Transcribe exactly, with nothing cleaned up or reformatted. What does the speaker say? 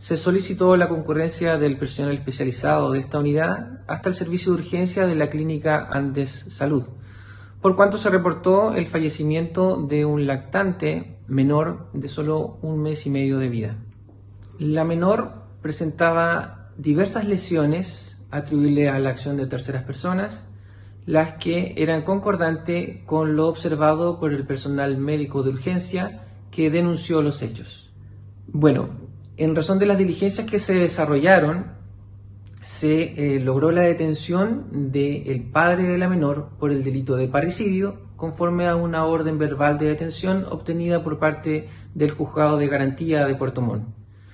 se solicitó la concurrencia del personal especializado de esta unidad hasta el servicio de urgencia de la clínica Andes Salud, por cuanto se reportó el fallecimiento de un lactante menor de solo un mes y medio de vida. La menor presentaba diversas lesiones atribuibles a la acción de terceras personas, las que eran concordantes con lo observado por el personal médico de urgencia que denunció los hechos. Bueno, en razón de las diligencias que se desarrollaron, se eh, logró la detención del padre de la menor por el delito de parricidio, conforme a una orden verbal de detención obtenida por parte del Juzgado de Garantía de Puerto Montt.